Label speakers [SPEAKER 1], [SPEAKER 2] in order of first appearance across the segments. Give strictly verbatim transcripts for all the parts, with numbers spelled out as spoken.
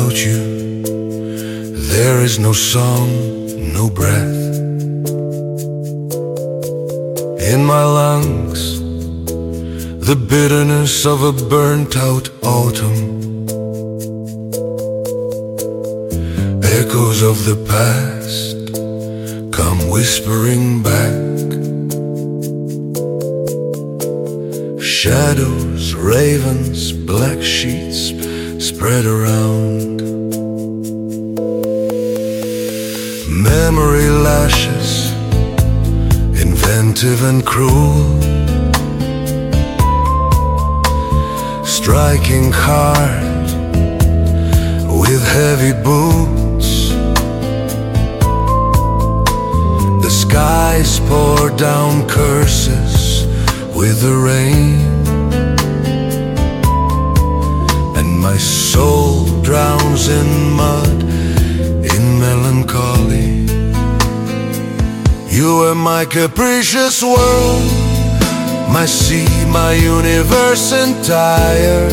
[SPEAKER 1] Without you, there is no song, no breath in my lungs, the bitterness of a burnt-out autumn. Echoes of the past come whispering back. Shadows, ravens, black sheets spread around. Memory lashes, inventive and cruel, striking hard with heavy boots. The skies pour down curses with the rain, and my soul drowns in mud, in melancholy. You were my capricious world, my sea, my universe entire.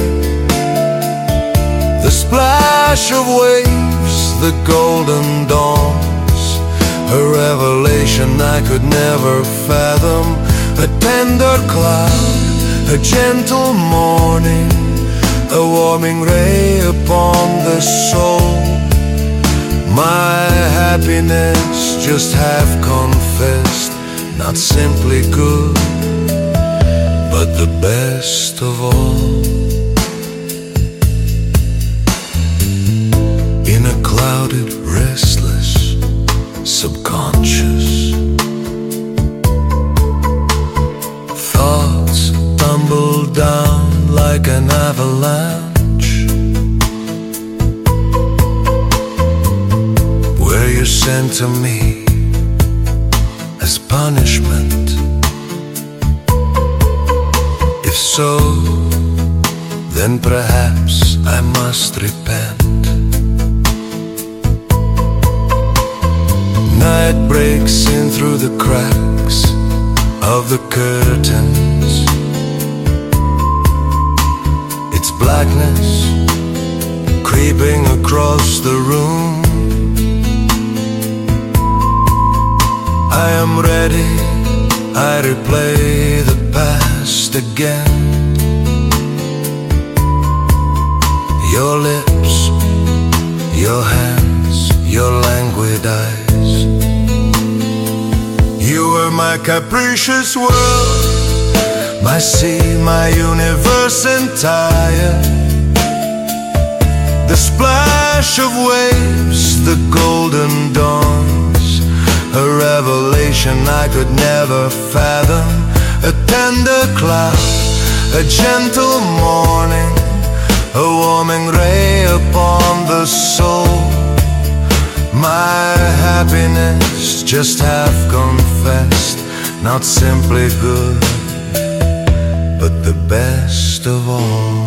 [SPEAKER 1] The splash of waves, the golden dawns, a revelation I could never fathom. A tender cloud, a gentle morning, a warming ray upon the soul. My happiness, just half confessed, not simply good, but the best of all. In a clouded, restless, subconscious, thoughts tumble down like an avalanche, where you sent to me as punishment. If so, then perhaps I must repent. Night breaks in through the cracks of the curtains. It's blackness creeping across the room. I am ready, I replay the past again. Your lips, your hands, your languid eyes. You were my capricious world, my sea, my universe entire. The splash of waves, the golden dawns, a revelation I could never fathom. A tender cloud, a gentle morning, a warming ray upon the soul. My happiness, just half confessed, not simply good, but the best of all.